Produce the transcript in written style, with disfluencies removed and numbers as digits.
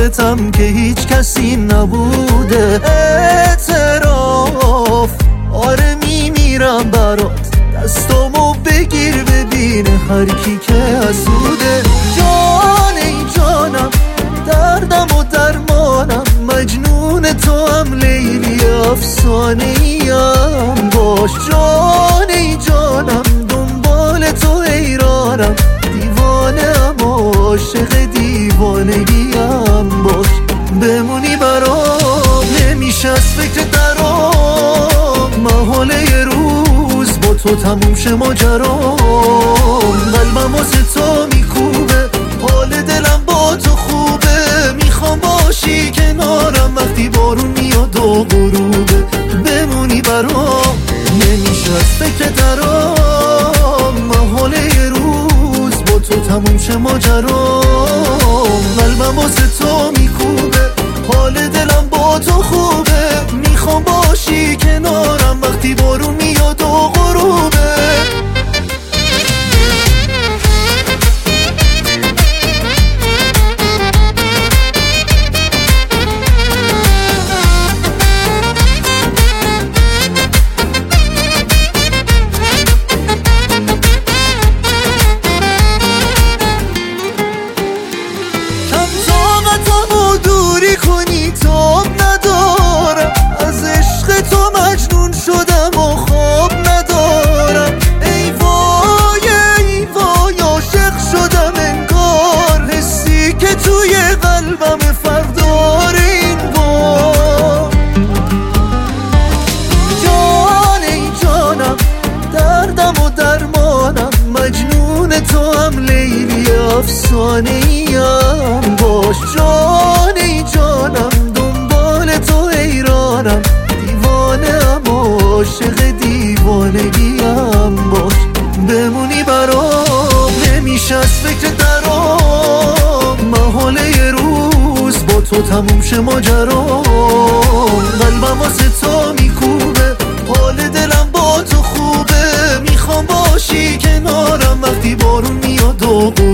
عاشقتم که هیچ کسی نبوده. اعتراف آره میمیرم برات، دستامو بگیر ببین هر کی که حسوده. جان ای جانم دردم و درمانم، مجنون تو هم لیلی افسانه ایم باش. جان ای جانم دنبال تو حیرانم، دیوانه‌ام عاشق دیوانگیم باش. بمونی برام نمیشه از فکر درام، محاله یه روز با تو تموم شه ماجرام. قلبم واسه تو میکوبه، حال دلم با تو خوبه، میخوام باشی کنارم وقتی بارون میاد و غروبه. بمونی برام نمیشه از فکر درام، محاله یه روز با تو تموم شه ماجرام. قلبم واسه تو میکوبه، حال دلم با تو خوبه، میخوام باشی کنارم وقتی بارون میاد و غروبه. افسانه ایم باش. جان ای جانم دنبال تو حیرانم، دیوانه‌ام عاشق دیوانگیم باش. بمونی برام نمیشه از فکر درام، محاله یه روز با تو تموم شه ماجرام. قلبم واسه تو میکوبه، حال دلم با تو خوبه، میخوام باشی کنارم وقتی بارون میاد و